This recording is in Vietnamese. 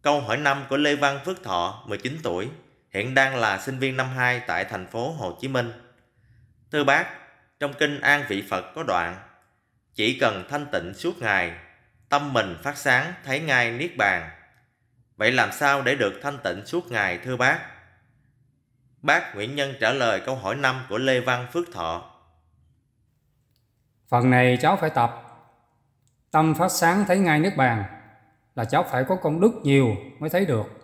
Câu hỏi 5 của Lê Văn Phước Thọ, 19 tuổi, hiện đang là sinh viên năm 2 tại thành phố Hồ Chí Minh. Thưa bác, trong kinh An Vị Phật có đoạn: chỉ cần thanh tịnh suốt ngày, tâm mình phát sáng thấy ngay niết bàn. Vậy làm sao để được thanh tịnh suốt ngày thưa bác? Bác Nguyễn Nhân trả lời câu hỏi 5 của Lê Văn Phước Thọ. Phần này cháu phải tập. Tâm phát sáng thấy ngay niết bàn là cháu phải có công đức nhiều mới thấy được.